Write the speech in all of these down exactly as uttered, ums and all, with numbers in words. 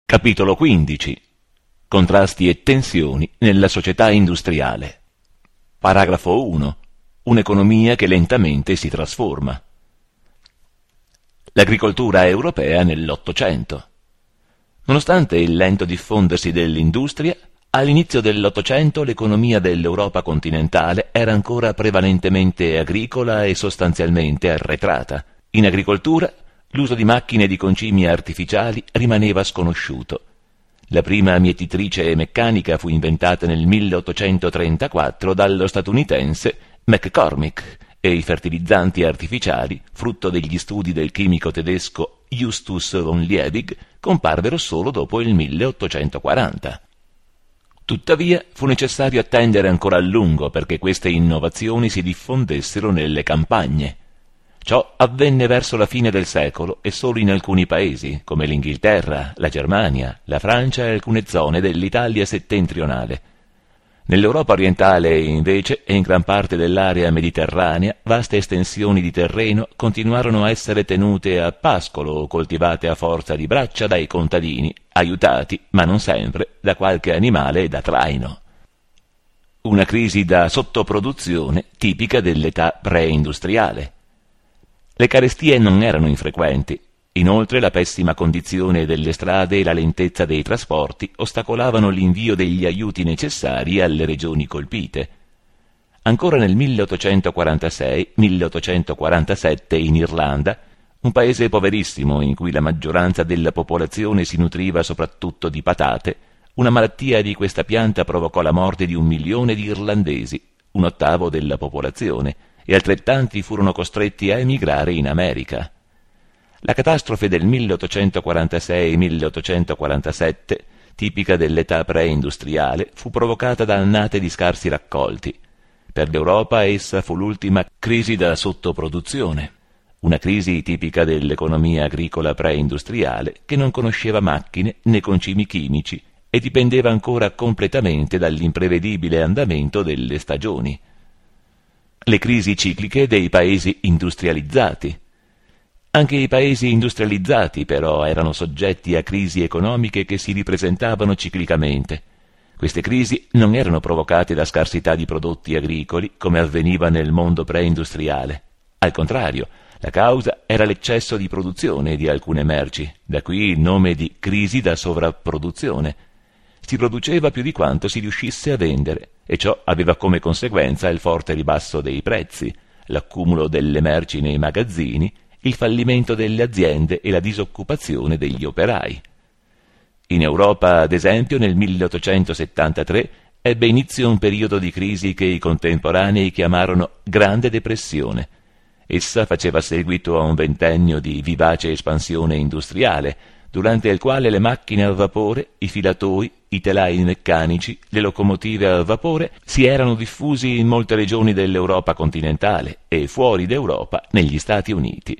Capitolo quindici. Contrasti e tensioni nella società industriale. Paragrafo uno. Un'economia che lentamente si trasforma. L'agricoltura europea nell'Ottocento. Nonostante il lento diffondersi dell'industria, all'inizio dell'Ottocento l'economia dell'Europa continentale era ancora prevalentemente agricola e sostanzialmente arretrata. In agricoltura, l'uso di macchine e di concimi artificiali rimaneva sconosciuto. La prima mietitrice meccanica fu inventata nel milleottocentotrentaquattro dallo statunitense McCormick e i fertilizzanti artificiali, frutto degli studi del chimico tedesco Justus von Liebig, comparvero solo dopo il milleottocentoquaranta. Tuttavia fu necessario attendere ancora a lungo perché queste innovazioni si diffondessero nelle campagne. Ciò avvenne verso la fine del secolo e solo in alcuni paesi, come l'Inghilterra, la Germania, la Francia e alcune zone dell'Italia settentrionale. Nell'Europa orientale, invece, e in gran parte dell'area mediterranea, vaste estensioni di terreno continuarono a essere tenute a pascolo o coltivate a forza di braccia dai contadini, aiutati, ma non sempre, da qualche animale da traino. Una crisi da sottoproduzione tipica dell'età preindustriale. Le carestie non erano infrequenti. Inoltre la pessima condizione delle strade e la lentezza dei trasporti ostacolavano l'invio degli aiuti necessari alle regioni colpite. Ancora nel milleottocentoquarantasei milleottocentoquarantasette in Irlanda, un paese poverissimo in cui la maggioranza della popolazione si nutriva soprattutto di patate, una malattia di questa pianta provocò la morte di un milione di irlandesi, un ottavo della popolazione, e altrettanti furono costretti a emigrare in America. La catastrofe del milleottocentoquarantasei milleottocentoquarantasette, tipica dell'età preindustriale, fu provocata da annate di scarsi raccolti. Per l'Europa essa fu l'ultima crisi da sottoproduzione, una crisi tipica dell'economia agricola preindustriale che non conosceva macchine né concimi chimici e dipendeva ancora completamente dall'imprevedibile andamento delle stagioni. Le crisi cicliche dei paesi industrializzati. Anche i paesi industrializzati, però, erano soggetti a crisi economiche che si ripresentavano ciclicamente. Queste crisi non erano provocate da scarsità di prodotti agricoli, come avveniva nel mondo preindustriale. Al contrario, la causa era l'eccesso di produzione di alcune merci, da qui il nome di crisi da sovrapproduzione. Si produceva più di quanto si riuscisse a vendere, e ciò aveva come conseguenza il forte ribasso dei prezzi, l'accumulo delle merci nei magazzini, il fallimento delle aziende e la disoccupazione degli operai. In Europa, ad esempio, nel milleottocentosettantatré ebbe inizio un periodo di crisi che i contemporanei chiamarono Grande Depressione. Essa faceva seguito a un ventennio di vivace espansione industriale, durante il quale le macchine a vapore, i filatoi, i telai meccanici, le locomotive a vapore si erano diffusi in molte regioni dell'Europa continentale e fuori d'Europa negli Stati Uniti.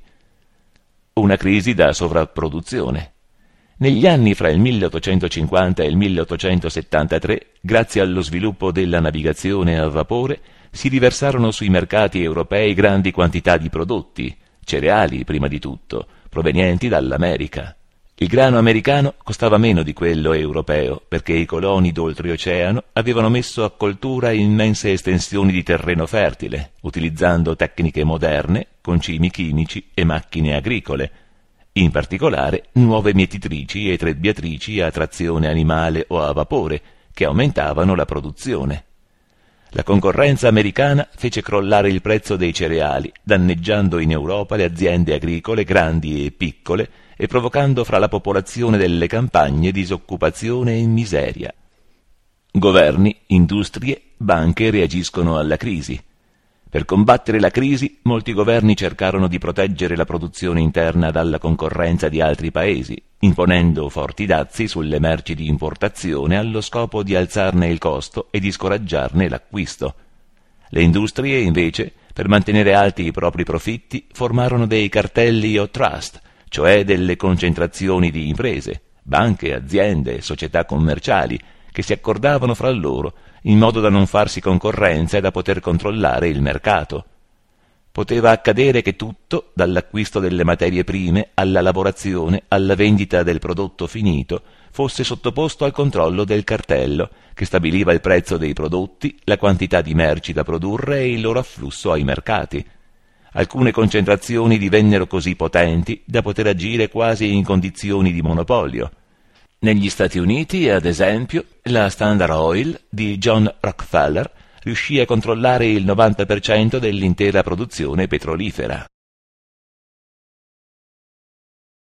Una crisi da sovrapproduzione. Negli anni fra il milleottocentocinquanta e il milleottocentosettantatré, grazie allo sviluppo della navigazione a vapore, si riversarono sui mercati europei grandi quantità di prodotti, cereali prima di tutto, provenienti dall'America. Il grano americano costava meno di quello europeo perché i coloni d'oltreoceano avevano messo a coltura immense estensioni di terreno fertile, utilizzando tecniche moderne, concimi chimici e macchine agricole, in particolare nuove mietitrici e trebbiatrici a trazione animale o a vapore, che aumentavano la produzione. La concorrenza americana fece crollare il prezzo dei cereali, danneggiando in Europa le aziende agricole grandi e piccole e provocando fra la popolazione delle campagne disoccupazione e miseria. Governi, industrie, banche reagiscono alla crisi. Per combattere la crisi, molti governi cercarono di proteggere la produzione interna dalla concorrenza di altri paesi, imponendo forti dazi sulle merci di importazione allo scopo di alzarne il costo e di scoraggiarne l'acquisto. Le industrie, invece, per mantenere alti i propri profitti, formarono dei cartelli o trust, cioè delle concentrazioni di imprese, banche, aziende, società commerciali, che si accordavano fra loro in modo da non farsi concorrenza e da poter controllare il mercato. Poteva accadere che tutto, dall'acquisto delle materie prime alla lavorazione alla vendita del prodotto finito, fosse sottoposto al controllo del cartello, che stabiliva il prezzo dei prodotti, la quantità di merci da produrre e il loro afflusso ai mercati. Alcune concentrazioni divennero così potenti da poter agire quasi in condizioni di monopolio. Negli Stati Uniti, ad esempio, la Standard Oil di John Rockefeller riuscì a controllare il novanta per cento dell'intera produzione petrolifera.